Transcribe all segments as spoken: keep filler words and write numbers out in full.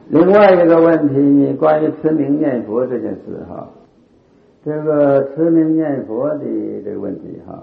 另外一个问题，关于持名念佛这件事哈，这个持名念佛的这个问题哈，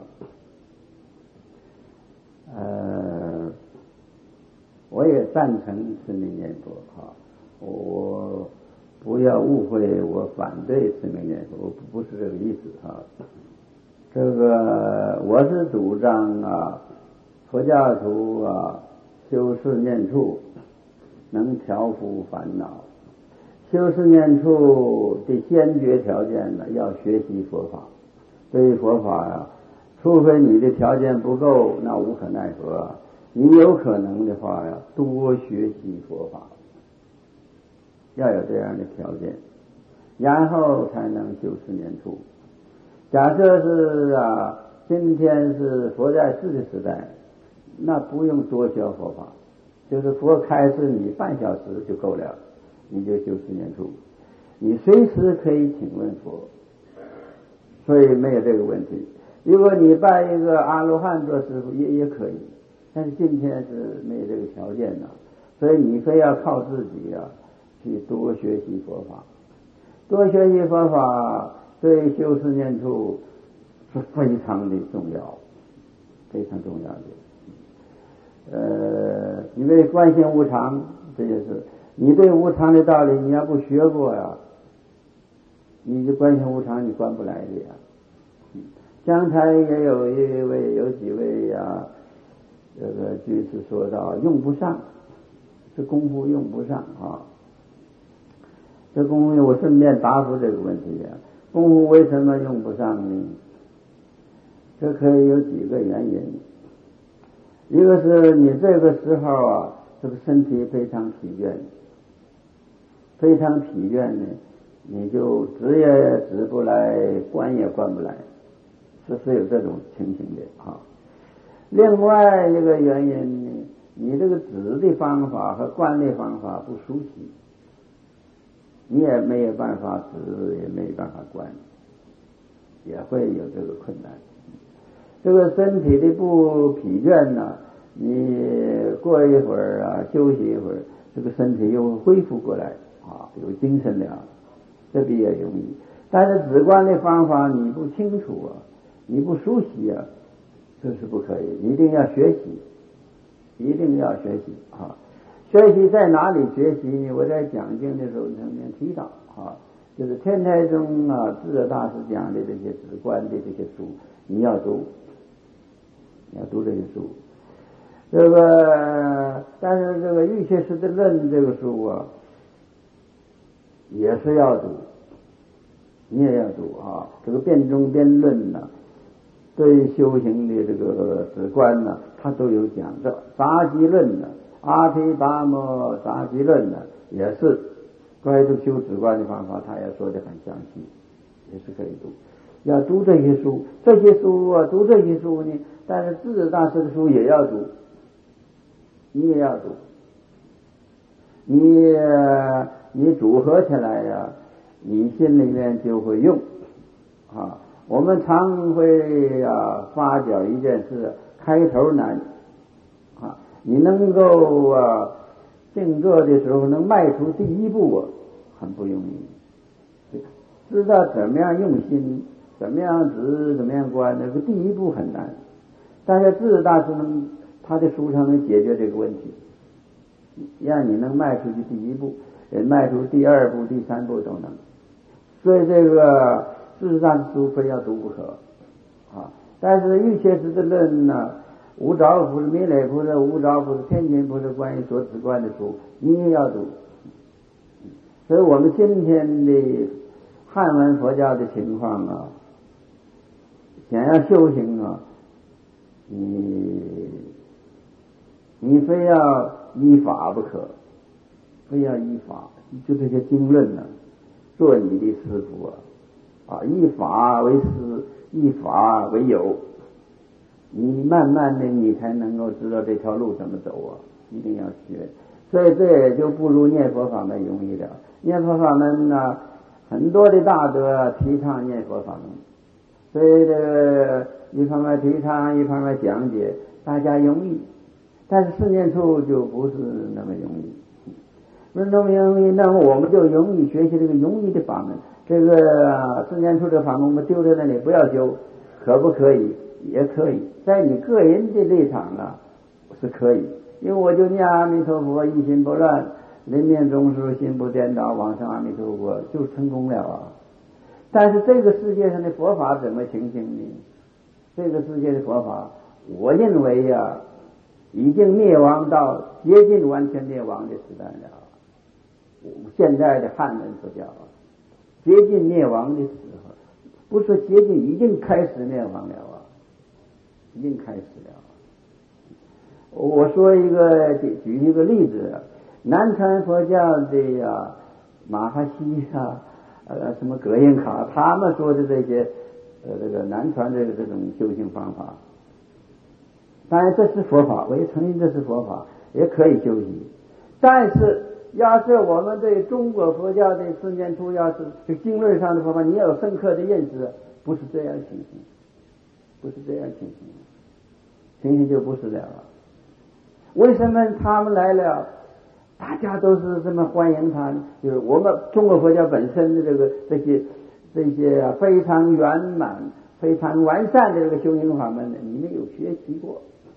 呃，我也赞成持名念佛哈，我不要误会，我反对持名念佛，我不是这个意思哈。这个我是主张啊，佛教徒啊，修持念处能调伏烦恼。修持念处的先决条件呢，要学习佛法。对于佛法啊，除非你的条件不够，那无可奈何啊。你有可能的话呀，多学习佛法，要有这样的条件，然后才能修持念处。假设是啊，今天是佛在世的时代，那不用多学佛法，就是佛开示你半小时就够了，你就修持念处，你随时可以请问佛，所以没有这个问题。如果你拜一个阿罗汉做师傅也也可以，但是今天是没有这个条件的，所以你非要靠自己啊，去多学习佛法，多学习佛法。对修持念处是非常的重要，非常重要的。呃，因为观心无常这件事，你对无常的道理你要不学过呀，你就观心无常你观不来的呀。刚才也有一位有几位呀，这个居士说到用不上，这功夫用不上啊。这功夫我顺便答复这个问题呀。功夫为什么用不上呢？这可以有几个原因。一个是你这个时候啊，这个身体非常疲倦，非常疲倦呢，你就止也止不来，观也观不来，是是有这种情形的啊。另外一个原因呢，你这个止的方法和观的方法不熟悉，你也没有办法止，也没有办法观，也会有这个困难。这个身体的不疲倦呢，你过一会儿啊，休息一会儿，这个身体又恢复过来啊，有精神了，这比也容易。但是止观的方法你不清楚啊，你不熟悉啊，这是不可以，一定要学习，一定要学习啊。学习在哪里学习呢？我在讲经的时候曾经提到啊，就是天台宗啊智者大师讲的这些止观的这些书，你要读，你要读这些书。这个但是这个玉切师的论这个书啊，也是要读，你也要读啊。这个辩中辩论呢，对修行的这个止观呢，他都有讲的。杂集论呢。阿毗达摩杂集论呢，也是关于修止观的方法，他也说得很详细，也是可以读。要读这些书，这些书啊，读这些书呢，但是智者大师的书也要读，你也要读，你你组合起来呀、啊，你心里面就会用啊。我们常会啊发觉一件事，开头难。你能够啊静坐的时候能迈出第一步啊，很不容易。知道怎么样用心，怎么样止，怎么样观，那个第一步很难。但是智者大师能，他的书上能解决这个问题，让你能迈出去第一步，也迈出第二步、第三步都能。所以这个智者大师书非要读不可啊。但是玉切师的论呢？无着菩萨、弥勒菩萨、无着菩萨、天津菩萨关于所止观的书，你也要读。所以我们今天的汉文佛教的情况啊，想要修行啊，你你非要依法不可，非要依法，就这些经论呢、啊，做你的师傅啊，啊，依法为师，依法为友。你慢慢的你才能够知道这条路怎么走啊，一定要学。所以这也就不如念佛法门容易了。念佛法门呢，很多的大德提倡念佛法门，所以这个一方面提倡，一方面讲解，大家容易。但是四念处就不是那么容易。 那那么容易，那么我们就容易学习这个容易的法门。这个四念处的法门，我们丢在那里不要修，可不可以？也可以，在你个人的立场啊是可以，因为我就念阿弥陀佛，一心不乱，临命终时心不颠倒，往生阿弥陀佛就成功了啊。但是这个世界上的佛法怎么情形呢？这个世界的佛法，我认为呀、啊，已经灭亡到接近完全灭亡的时代了。现在的汉文佛教啊，接近灭亡的时候，不是接近，已经开始灭亡了啊，已经开始了。我说一个，举一个例子，南传佛教的呀，马哈西啊，呃，什么葛印卡，他们说的这些，呃，这个南传这个这种修行方法，当然这是佛法，我也承认这是佛法，也可以修行。但是，要是我们对中国佛教的四念处，要是这经论上的佛法，你要有深刻的认识，不是这样情形，不是这样情形，情形就不是了。为什么他们来了，大家都是这么欢迎他呢？就是我们中国佛教本身的这个这些这些非常圆满、非常完善的这个修行法门，你没有学习过，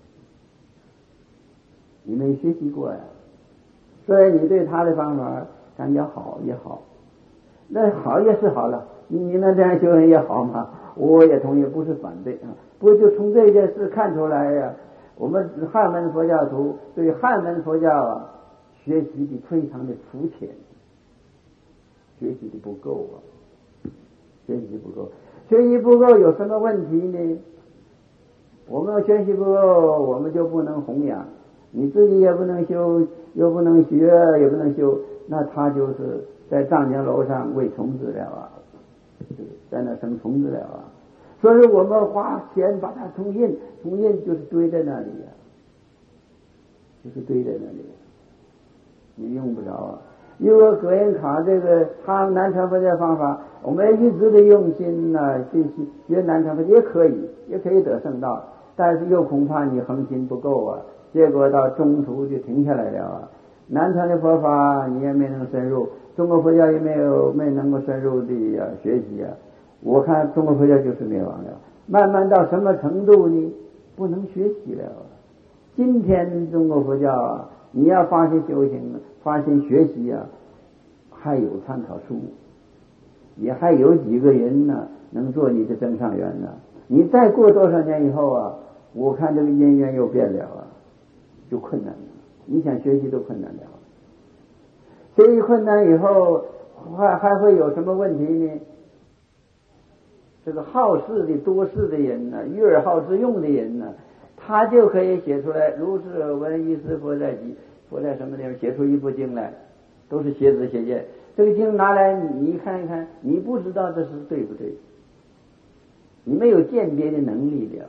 你没学习过呀。所以你对他的方法感觉好也好，那好也是好了，你你们这样修行也好嘛，我也同意，不是反对啊。不过就从这件事看出来呀、啊，我们汉文佛教徒对汉文佛教啊学习的非常的肤浅，学习的不够啊，学习的不够，学习不够有什么问题呢？我们学习不够，我们就不能弘扬，你自己也不能修，又不能学，也不能修，那他就是在丈江楼上喂虫子了啊，在那生虫子了啊。所以我们花钱把它重印，重印就是堆在那里啊，就是堆在那里，你用不着啊。因为葛印卡这个他南传佛教方法，我们一直的用心呢、啊，学习学南传佛也可以，也可以得圣道，但是又恐怕你恒心不够啊，结果到中途就停下来了啊。南传的佛法你也没能深入，中国佛教也没有没能够深入的啊学习啊。我看中国佛教就是灭亡了，慢慢到什么程度呢？不能学习了。今天中国佛教啊，你要发心修行，发心学习啊，还有参考书，也还有几个人呢能做你的增上缘呢。你再过多少年以后啊，我看这个因缘又变了啊，就困难了。你想学习都困难了，学习困难以后还还会有什么问题呢？这个好事的多事的人呢，欲而好之用的人呢，他就可以写出来如是闻一师佛在集，佛在什么地方写出一部经来，都是写字写见。这个经拿来你看一看，你不知道这是对不对，你没有鉴别的能力了，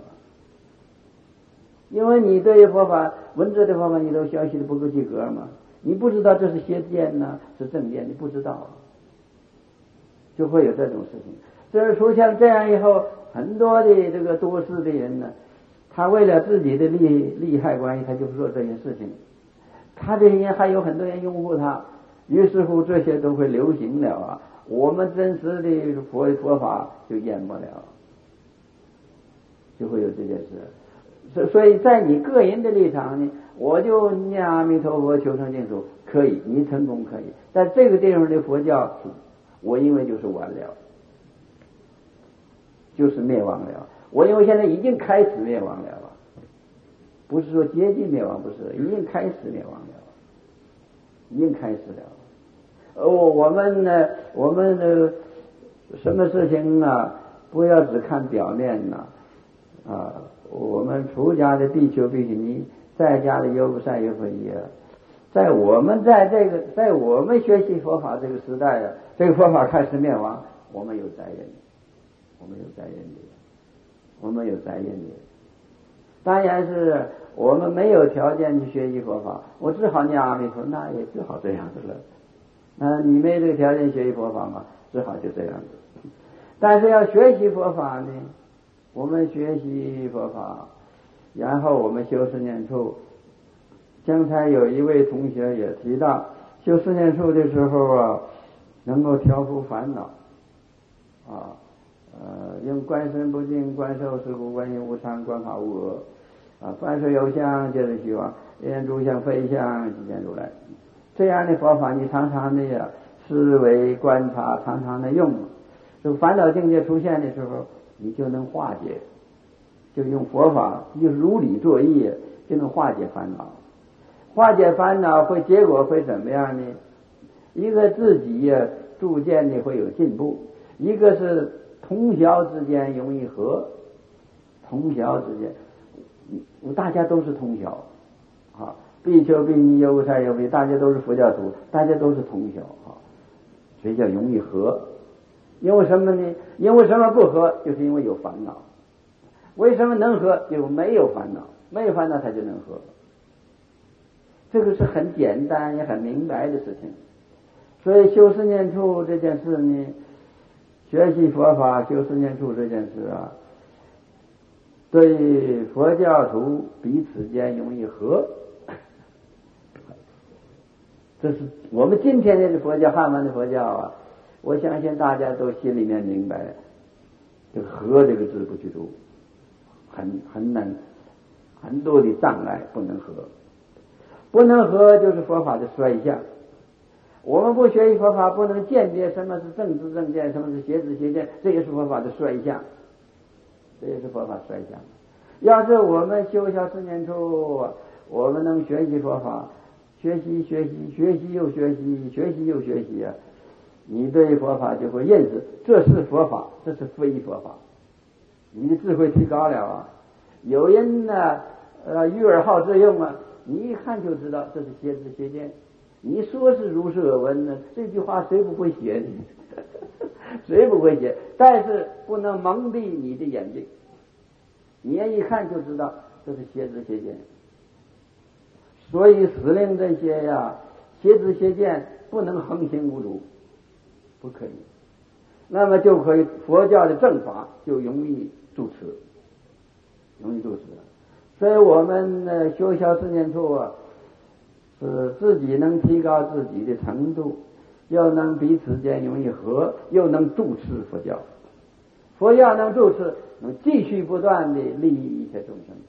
因为你对佛法文字的佛法你都学习的不够及格嘛，你不知道这是邪见呢是正见，你不知道，就会有这种事情。这是出现这样以后，很多的这个多事的人呢，他为了自己的利利害关系，他就做这些事情。他这些人还有很多人拥护他，于是乎这些都会流行了啊。我们真实的佛佛法就淹没了，就会有这件事。所以在你个人的立场呢，我就念阿弥陀佛求生净土，可以，你成功可以。在这个地方的佛教，我因为就是完了。就是灭亡了，我因为现在已经开始灭亡了，不是说接近灭亡，不是，已经开始灭亡了，已经开始了。哦，我们呢，我们呢，什么事情呢？不要只看表面呢，啊，我们出家的比丘比丘尼，在家的优不善优不夷啊，在我们在这个，在我们学习佛法这个时代啊，这个佛法开始灭亡，我们有责任。我们有责任的，我们有责任的。当然是我们没有条件去学习佛法，我只好念阿弥陀，那也只好这样子了。那你没这个条件学习佛法嘛，只好就这样子。但是要学习佛法呢，我们学习佛法，然后我们修四念处。刚才有一位同学也提到， 修四念处的时候啊，能够调伏烦恼啊，呃，用观身不净，观受是故，观音无常，观法无我啊，凡是有相，皆是虚妄，言诸相非相，即见如来。这样的佛法，你常常的呀，思维观察，常常的用，就烦恼境界出现的时候，你就能化解，就用佛法，就如理作意，就能化解烦恼。化解烦恼会结果会怎么样呢？一个自己呀，逐渐的会有进步，一个是同学之间容易和，同学之间，大家都是同学啊，比丘比尼优才优比，大家都是佛教徒，大家都是同学啊，所以叫容易和。因为什么呢？因为什么不和？就是因为有烦恼。为什么能和？就没有烦恼，没有烦恼他就能和。这个是很简单也很明白的事情。所以修四念处这件事呢，学习佛法修四念处这件事啊，对佛教徒彼此间容易和，这是我们今天的佛教，汉文的佛教啊，我相信大家都心里面明白，这个和这个字不去读，很很难，很多的障碍不能和，不能和就是佛法的衰相。我们不学习佛法，不能鉴别什么是正知正见，什么是邪知邪见，这也是佛法的衰相，这也是佛法衰相。要是我们修下四念处，我们能学习佛法，学习学习学习又学习，学习又学习啊，你对佛法就会认识，这是佛法，这是非佛法，你的智慧提高了啊。有人呢，呃，愚而好自用啊，你一看就知道这是邪知邪见。你说是如是耳闻呢，这句话谁不会写呢？谁不会写？但是不能蒙蔽你的眼睛，你一看就知道这是邪知邪见。所以使令这些呀，邪知邪见不能横行无阻，不可以。那么就可以佛教的正法就容易住持，容易住持。所以我们呢修小四念处啊，是自己能提高自己的程度，又能彼此间容易和，又能住持佛教。佛教能住持，能继续不断的利益一切众生，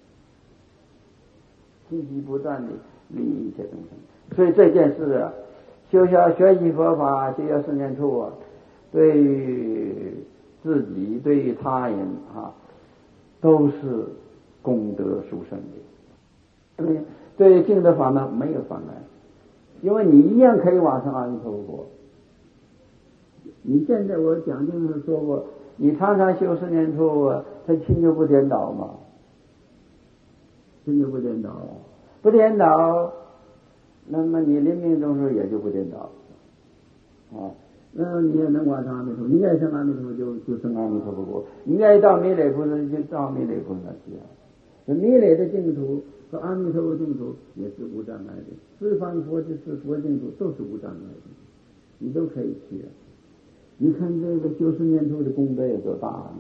继续不断的利益一切众生。所以这件事啊，修小学习佛法，修小四念处啊，对于自己对于他人啊，都是功德殊胜的。对对净德法门没有妨碍，因为你一样可以往生阿弥陀佛。你现在我讲经时说过，你常常修四念处啊，他心就不颠倒嘛，心就不颠倒，不颠倒，那么你临命终时也就不颠倒啊。那你也能往生阿弥陀佛，你爱生阿弥陀佛就就生阿弥陀佛国，你爱到弥勒菩萨就到弥勒菩萨去啊。弥勒的净土和阿弥陀佛净土也是无障碍的，四方佛之四佛净土都是无障碍的，你都可以去啊。你看这个修四念处的功德有多大呢？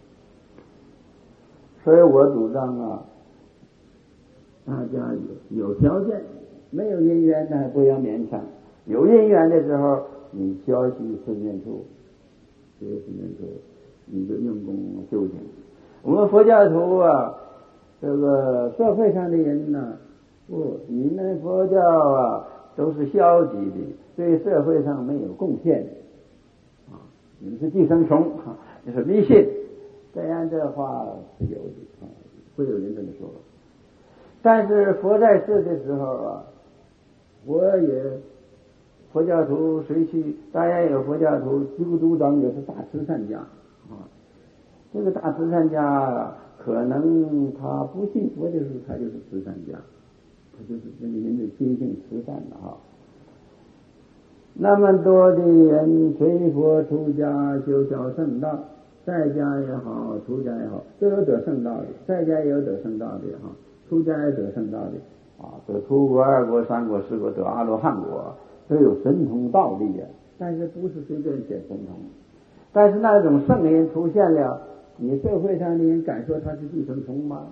所以我主张啊，大家有有条件，没有因缘呢不要勉强，有因缘的时候你学习四念处，学四念处你就用功修行。我们佛教徒啊，这个社会上的人呢，不，你们佛教啊都是消极的，对社会上没有贡献啊，你们是寄生虫，你是迷信，这样的话是有的啊，会有人这么说。但是佛在世的时候啊，我也佛教徒随去，当然有佛教徒基督徒长也是大慈善家啊，这个大慈善家可能他不信佛的时候，他就是慈善家，他就是这个人的心性慈善的哈。那么多的人随佛出家修小圣道，在家也好，出家也好，都有得圣道的，在家也有得圣道的哈，出家也得圣道的啊，得出国、二国、三国、四国，得阿罗汉果，都有神通道力啊。但是不是随便显神通，但是那种圣人出现了，你社会上的人敢说他是寄生虫吗？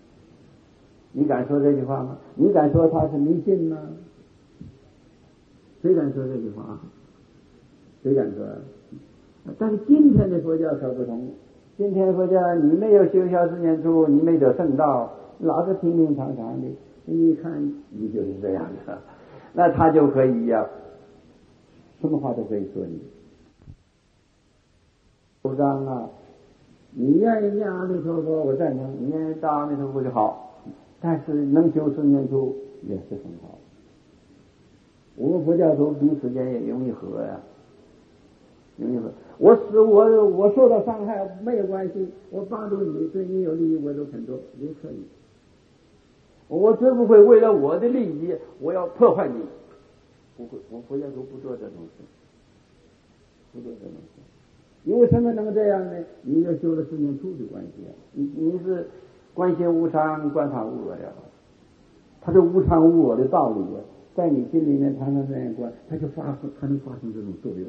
你敢说这句话吗？你敢说他是迷信吗？ 谁敢说这句话？谁敢说？但是今天的佛教可不同，今天佛教你没有修小四念处，你没得圣道，老是平平常常的，你一看你就是这样的，那他就可以呀、啊，什么话都可以说你。主张啊，你愿意念阿弥陀佛，我赞成；你愿意到阿弥陀佛就好，但是能修四念处也是很好。我们佛教徒彼此间也容易和呀、啊，容易和。我死我我受到伤害没有关系，我帮助你，对你有利益我都肯做，也可以。我绝不会为了我的利益，我要破坏你，不会，我佛教徒不做这种事，不做这种事。因为什么能这样呢？你要修了四念处的关系啊，你你是观心无常，观法无我了，他这无常无我的道理啊，在你心里面常常这样观，它就发它能发生这种作用，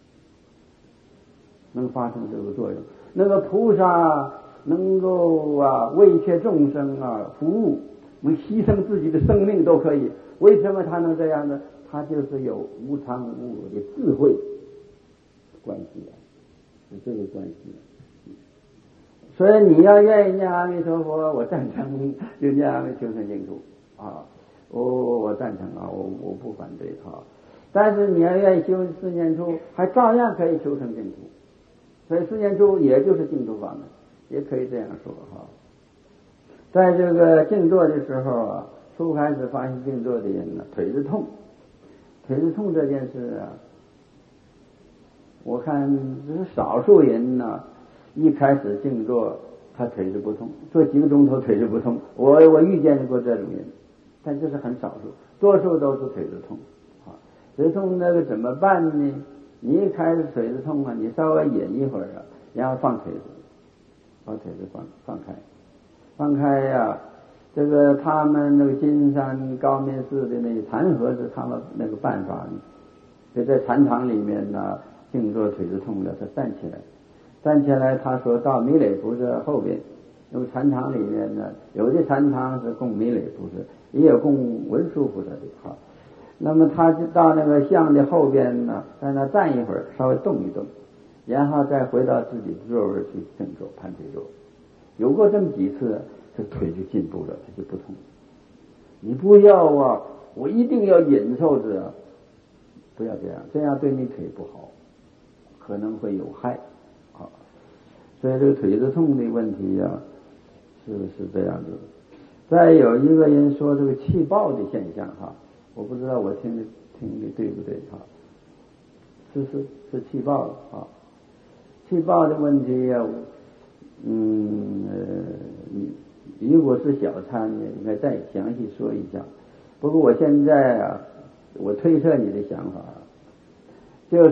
能发生这个作用。那个菩萨能够啊为一切众生啊服务，能牺牲自己的生命都可以。为什么他能这样呢？他就是有无常无我的智慧关系啊。是这个关系，所以你要愿意念阿弥陀佛，我赞成就念阿弥求生净土啊，我我赞成啊，我我不反对啊。但是你要愿意修四念处，还照样可以求生净土，所以四念处也就是净土法门，也可以这样说哈。在这个静坐的时候啊，初开始发现静坐的人呢，腿子痛，腿子痛这件事啊。我看只是少数人呢，一开始静坐，他腿子不痛，做几个钟头腿子不痛。我我遇见过这种人，但这是很少数，多数都是腿子痛。啊，腿痛那个怎么办呢？你一开始腿子痛啊，你稍微忍一会儿啊，然后放腿子，把腿子放放开，放开呀、啊。这个他们那个金山高明寺的那个禅和是他们那个办法呢，就在禅堂里面呢。静坐腿子痛了，他站起来，站起来，他说到弥勒菩萨后边，因为禅堂里面呢，有的禅堂是供弥勒菩萨，也有供文殊菩萨的哈。那么他就到那个像的后边呢，在那站一会儿，稍微动一动，然后再回到自己的座位去静坐盘腿坐。有过这么几次，这腿就进步了，他就不痛。你不要啊，我一定要忍受着，不要这样，这样对你腿不好。可能会有害啊，所以这个腿子痛的问题呀、啊，是是这样子。再有一个人说这个气爆的现象哈，我不知道我听的听的对不对哈？是是是气爆啊，气爆的问题呀、啊，嗯呃，你如果是小参呢，应该再详细说一下。不过我现在啊，我推测你的想法，就是。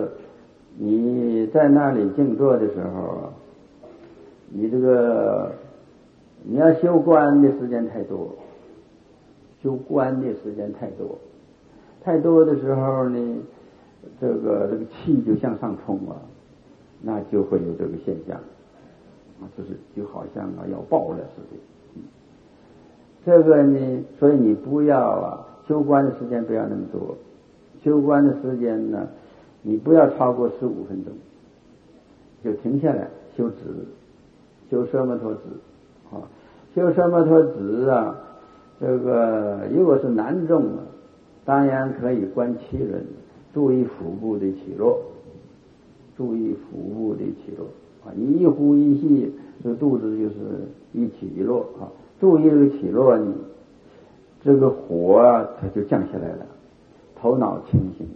你在那里静坐的时候，你这个你要修观的时间太多，修观的时间太多，太多的时候呢，这个这个气就向上冲啊，那就会有这个现象啊，就是就好像啊要爆了似的。嗯，这个呢，所以你不要啊修观的时间不要那么多，修观的时间呢。你不要超过十五分钟，就停下来修止，修奢摩他止，啊，修奢摩他止啊，这个如果是男众啊，当然可以观七轮，注意腹部的起落，注意腹部的起落啊，你一呼一吸，这肚子就是一起一落啊，注意这个起落呢，这个火啊它就降下来了，头脑清醒。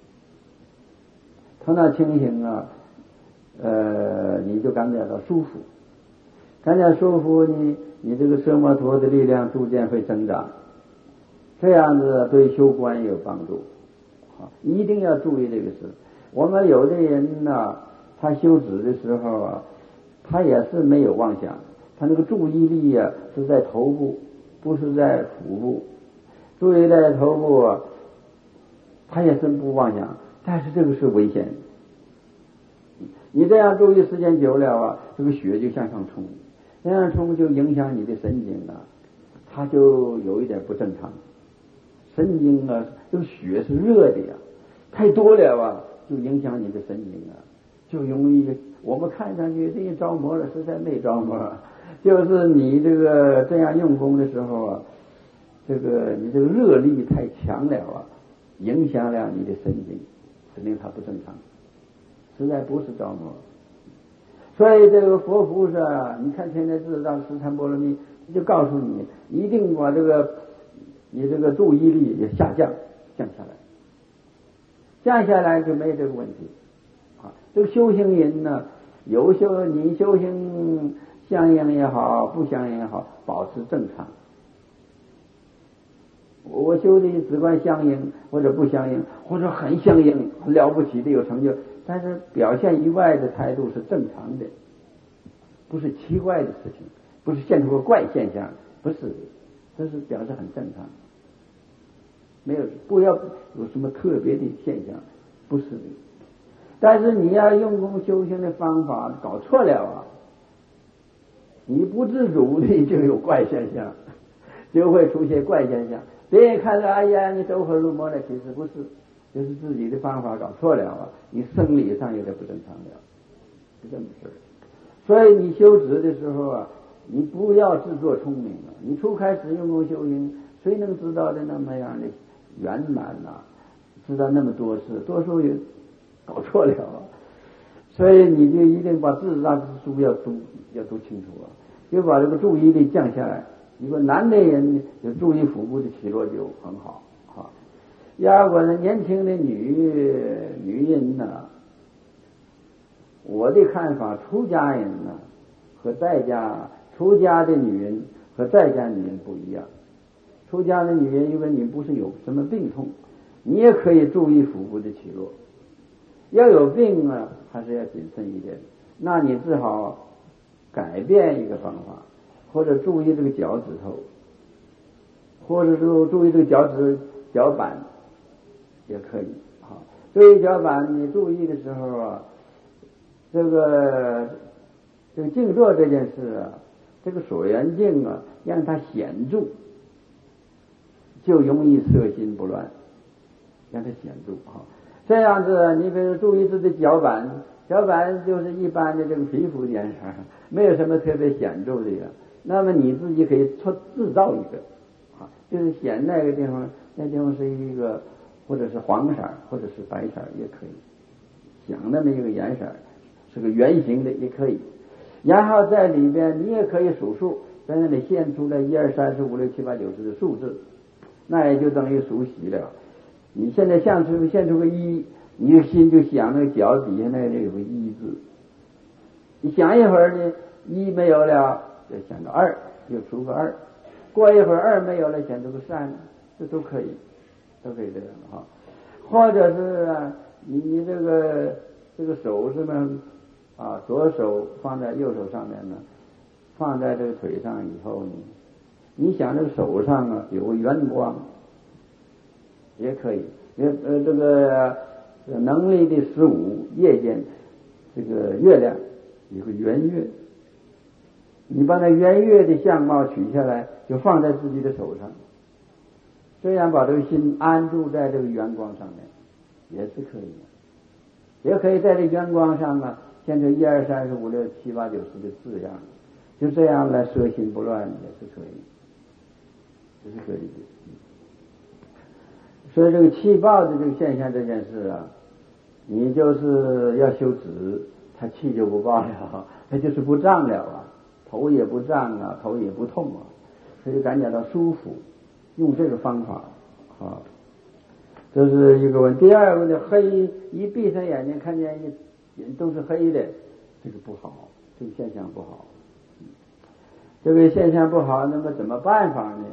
头脑清醒啊，呃，你就感觉到舒服，感觉舒服呢，你这个奢摩他的力量逐渐会增长，这样子对修观有帮助。好，一定要注意这个事。我们有的人呢、啊，他修止的时候啊，他也是没有妄想，他那个注意力啊是在头部，不是在腹部，注意在头部啊，他也是不妄想。但是这个是危险，你这样注意时间久了啊，这个血就向上冲，向上冲就影响你的神经啊，它就有一点不正常， 神经啊，这个血是热的呀，太多了啊，就影响你的神经啊，就容易我们看上去这着魔了，实在没着魔，就是你这个这样用功的时候啊，这个你这个热力太强了啊，影响了你的神经，使令它不正常，实在不是着魔。所以这个佛菩萨，你看现在智障十禅波罗蜜就告诉你，一定把这个你这个注意力也下降降下来，降下来就没这个问题啊。这个修行人呢，有修你修行相应也好，不相应也好，保持正常。我修的只管相应或者不相应，或者很相应，很了不起的有成就，但是表现以外的态度是正常的，不是奇怪的事情，不是现出个怪现象，不是，这是表示很正常，没有不要有什么特别的现象，不是的。但是你要用功修行的方法搞错了啊，你不自主的就有怪现象，就会出现怪现象。别人看着哎呀你走火入魔了，其实不是，就是自己的方法搞错了啊，你生理上有点不正常了，是这么事。所以你修止的时候啊，你不要自作聪明了。你初开始用功修行，谁能知道的那么样的圆满呐、啊？知道那么多事，多数也搞错了啊。所以你就一定把自大之书要读要读清楚啊，就把这个注意力降下来。如果男的人就注意腹部的起落就很好啊。要果是年轻的女女人呢、啊，我的看法，出家人呢、啊、和在家出家的女人和在家女人不一样。出家的女人，因为你不是有什么病痛，你也可以注意腹部的起落。要有病啊，还是要谨慎一点。那你只好改变一个方法。或者注意这个脚趾头，或者说注意这个脚趾脚板也可以啊。对于脚板你注意的时候啊，这个这个静坐这件事啊，这个所缘境啊，让它显著，就容易摄心不乱，让它显著啊。这样子，你比如注意自己脚板，脚板就是一般的这个皮肤颜色，没有什么特别显著的呀。那么你自己可以出制造一个啊，就是显那个地方，那地方是一个或者是黄色或者是白色也可以，想那么一个颜色是个圆形的也可以。然后在里边你也可以数数，在那里现出来一二三四五六七八九十的数字，那也就等于数喜了。你现在现出现出个一，你的心就想那个脚底下那里有个一字，你想一会儿呢，一没有了就想到二，又出个二，过一会儿二没有了，想出个三，这都可以，都可以这样哈。或者是你你这个这个手是呢啊，左手放在右手上面呢，放在这个腿上以后呢，你想这个手上啊有个圆光，也可以，呃呃这个能力的十五夜间，这个月亮有个圆月。你把那圆月的相貌取下来，就放在自己的手上，这样把这个心安住在这个圆光上面，也是可以的。也可以在这圆光上啊，现在一二三四五六七八九十的字样，就这样来摄心不乱，也是可以，也是可以的。所以这个气暴的这个现象这件事啊，你就是要修止，他气就不暴了，他就是不胀了啊。头也不胀啊，头也不痛啊，所以感觉到舒服。用这个方法啊，这是一个问题。第二个呢，黑一闭上眼睛看见一都是黑的，这个不好，这个现象不好。这个现象不好，那么怎么办法呢？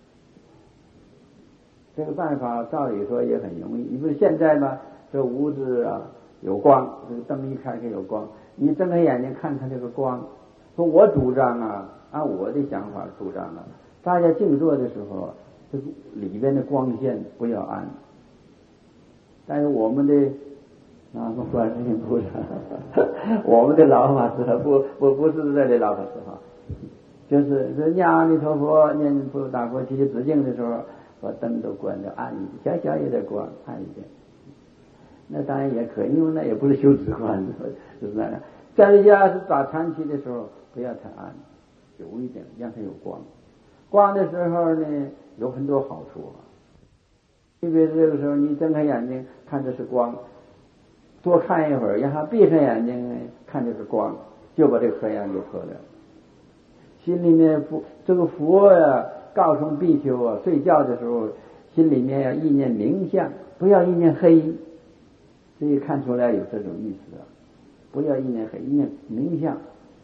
这个办法照理说也很容易。你不是现在吗？这屋子啊有光，这个灯一开开有光，你睁开眼睛看看这个光。说我主张啊，按我的想法主张啊，大家静坐的时候，这个里边的光线不要暗。但是我们的啊，观世音菩萨，我们的老法师不不不是这里老法师哈，就是是念阿弥陀佛、念菩萨大佛、提起止境的时候， 把灯都关掉，暗一点，小小一点光，暗一点。那当然也可以，因为那也不是修止观，就是那样。在家是打禅期的时候，不要太暗，有一点让它有光。光的时候呢，有很多好处啊。特别是这个时候，你睁开眼睛看的是光，多看一会儿，然后闭上眼睛看这个光，就把这个黑暗给破了。心里面佛这个佛呀，告诉比丘啊，睡觉的时候心里面要意念明相，不要意念黑。所以看出来有这种意思啊，不要意念黑，意念明相。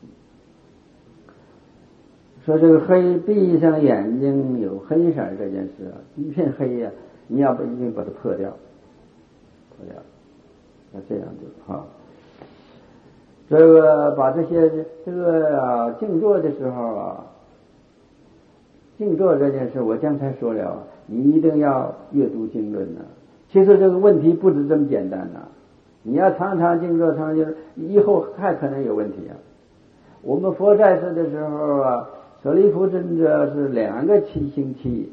说这个黑，闭上眼睛有黑色这件事啊，一片黑呀、啊，你要不一定把它破掉，破掉，要这样子哈。这个把这些这个、啊、静坐的时候啊，静坐这件事，我刚才说了，你一定要阅读经论呢、啊。其实这个问题不是这么简单呐、啊，你要常常静坐，常常以后还可能有问题啊。我们佛在世的时候啊，舍利弗尊者是两个七星期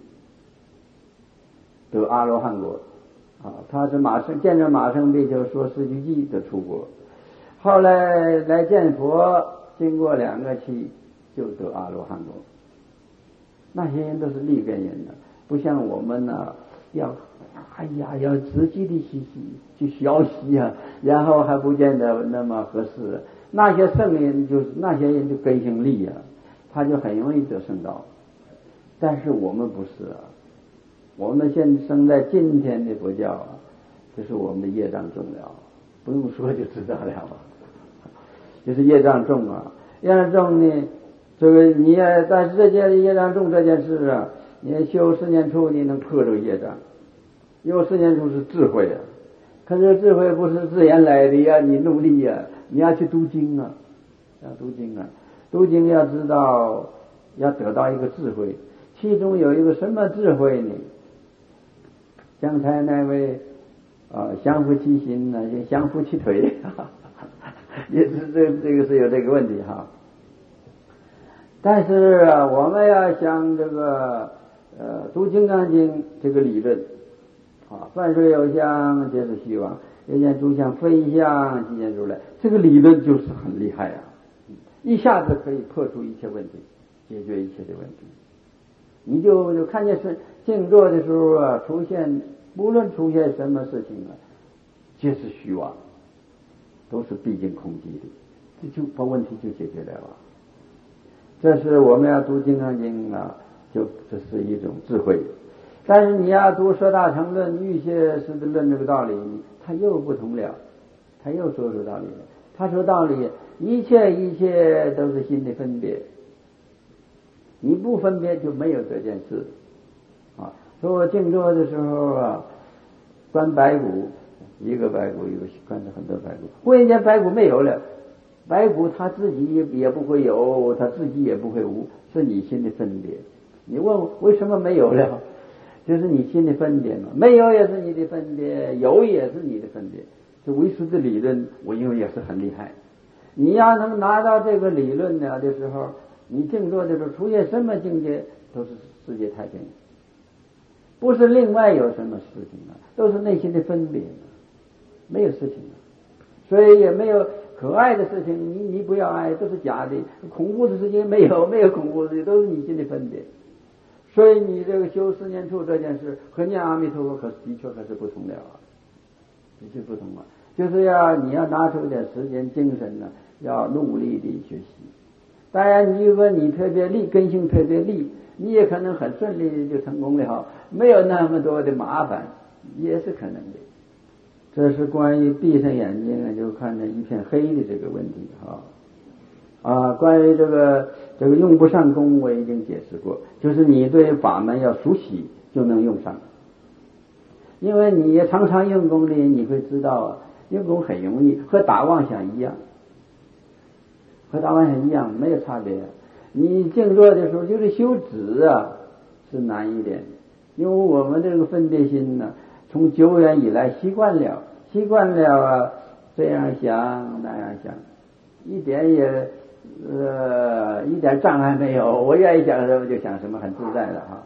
得阿罗汉果啊，他是马生见着马生比丘说四句偈得出国，后来来见佛，经过两个期就得阿罗汉果。那些人都是立根人的，不像我们呢、啊，要哎呀要仔细的去去学习啊，然后还不见得那么合适。那些圣人就是那些人就根性利啊，他就很容易得圣道。但是我们不是啊，我们现生在今天的佛教啊，这是我们的业障重了，不用说就知道了，就是业障重啊。业障重呢，这个你也但是这件业障重这件事啊，你修四念处你能破这个业障，因为四念处是智慧啊。可是智慧不是自然来的呀，你努力呀，你要去读经啊，要读经啊，读经要知道要得到一个智慧，其中有一个什么智慧呢？刚才那位啊，相夫其心呢，就相夫其腿，也是这这个是有这个问题哈。但是啊，我们要想这个呃读《金刚经》这个理论啊，凡是有相，皆是虚妄；有见诸相非相，即见如来。这个理论就是很厉害啊，一下子可以破除一切问题，解决一切的问题。你就就看见是静坐的时候啊，出现无论出现什么事情啊，皆是虚妄，都是毕竟空寂的，这就把问题就解决了啊。这是我们要读《金刚经》啊，就这是一种智慧。但是你要读《摄大乘论》、《欲界师的论》这个道理，他又不同了，他又说出道理了。他说道理，一切一切都是心的分别，你不分别就没有这件事啊。所以我静坐的时候啊，观白骨，一个白骨，一个观着很多白骨，忽然间白骨没有了。白骨他自己也也不会有，他自己也不会无，是你心的分别。你问为什么没有了？就是你心的分别嘛，没有也是你的分别，有也是你的分别。这唯识的理论，我认为也是很厉害。你要能拿到这个理论呢的时候，你静坐的时候，出现什么境界都是世界太平，不是另外有什么事情啊，都是内心的分别，没有事情啊，所以也没有。可爱的事情，你你不要爱，都是假的；恐怖的事情没有，没有恐怖的事情，都是你心的分别。所以你这个修四念处这件事和念阿弥陀佛可是的确可是不同了啊，的确不同啊。就是要你要拿出一点时间、精神呢，要努力的学习。当然，你如果你特别力，根性特别力，你也可能很顺利的就成功了，没有那么多的麻烦，也是可能的。这是关于闭上眼睛就看见一片黑的这个问题哈啊，关于这个这个用不上功，我已经解释过，就是你对法门要熟悉就能用上，因为你常常用功的，你会知道啊，用功很容易，和打妄想一样，和打妄想一样没有差别。你静坐的时候，就是修止啊是难一点，因为我们这个分别心呢。从久远以来习惯了，习惯了啊，这样想那样想，一点也呃一点障碍没有。我愿意想什么就想什么，很自在的哈。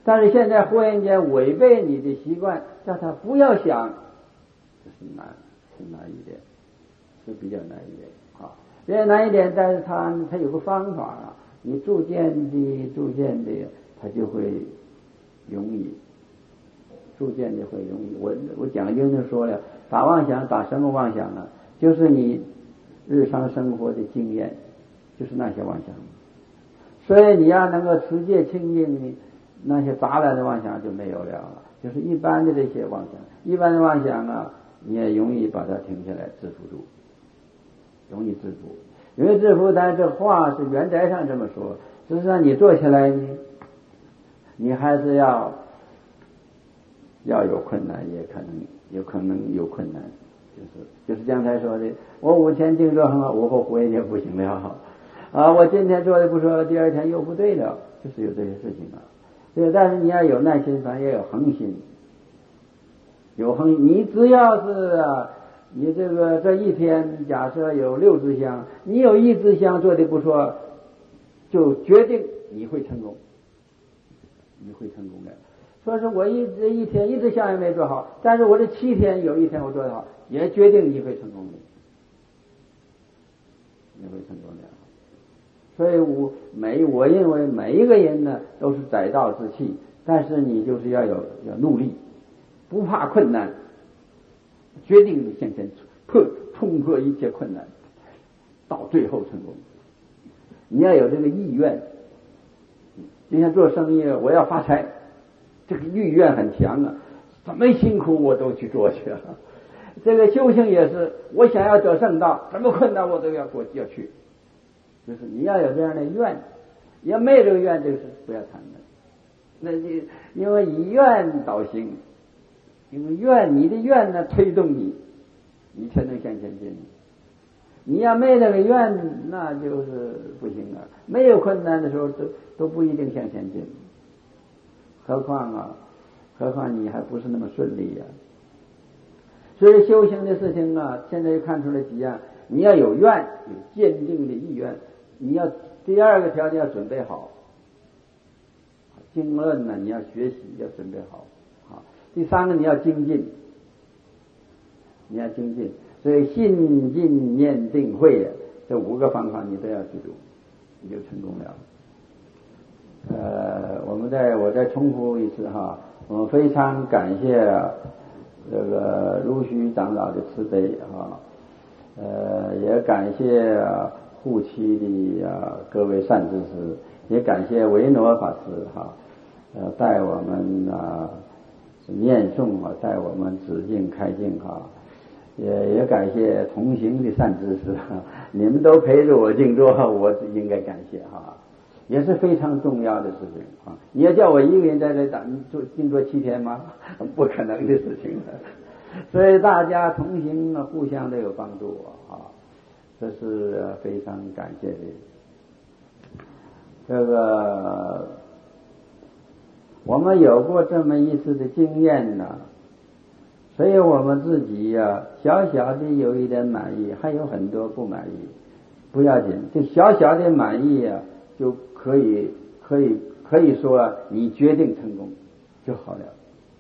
但是现在忽然间违背你的习惯，叫他不要想，这是难，是难一点，是比较难一点啊，比较难一点。但是他他有个方法啊，你逐渐的、逐渐的，他就会容易，逐渐的会容易。我我讲经就说了，打妄想打什么妄想呢？就是你日常生活的经验，就是那些妄想。所以你要能够持戒清净的，那些杂乱的妄想就没有了，就是一般的这些妄想，一般的妄想啊，你也容易把它停下来，制服住，容易制服，容易制服。但是这话是原则上这么说，事实上你做起来呢，你还是要要有困难，也可能有可能有困难，就是就是刚才说的，我五天静坐很好，我后悔也不行了啊，我今天做的不错，第二天又不对了，就是有这些事情啊。对，但是你要有耐心，反正也有恒心，有恒，你只要是啊，你这个这一天假设有六支香，你有一支香做的不错，就决定你会成功，你会成功的。说是我一这一天一支香也没做好，但是我这七天有一天我做得好，也决定你会成功的，你会成功的。所以我每我认为每一个人呢都是载道之器，但是你就是要有要努力，不怕困难，决定你向前破冲破一切困难，到最后成功。你要有这个意愿，就像做生意，我要发财，这个意愿很强啊，怎么辛苦我都去做去了。这个修行也是，我想要得圣道，怎么困难我都要过要去。就是你要有这样的愿，要没这个愿，就是不要谈的。那你因为以愿导行，因为愿你的愿呢推动你，你才能向前进。你要没这个愿，那就是不行了。没有困难的时候，都都不一定向前进。何况啊，何况你还不是那么顺利呀、啊。所以修行的事情啊，现在又看出来几样：你要有愿，有坚定的意愿。你要第二个条件要准备好，经论呢你要学习要准备好，好。第三个你要精进，你要精进，所以信进念定慧这五个方法你都要记住，你就成功了。呃，我们再我再重复一次哈，我们非常感谢这个如虚长老的慈悲哈，呃，也感谢护期的啊各位善知识，也感谢维诺法师哈，呃带我们啊念诵啊，带我们止境开境哈，也也感谢同行的善知识哈，你们都陪着我静坐，我应该感谢哈，也是非常重要的事情啊！你要叫我一个人在这打做静坐七天吗？不可能的事情所以大家同行啊，互相都有帮助啊。这是非常感谢的。这个我们有过这么一次的经验呢，所以我们自己呀、啊、小小的有一点满意，还有很多不满意，不要紧，就小小的满意啊，就可以可以可以说你决定成功就好了。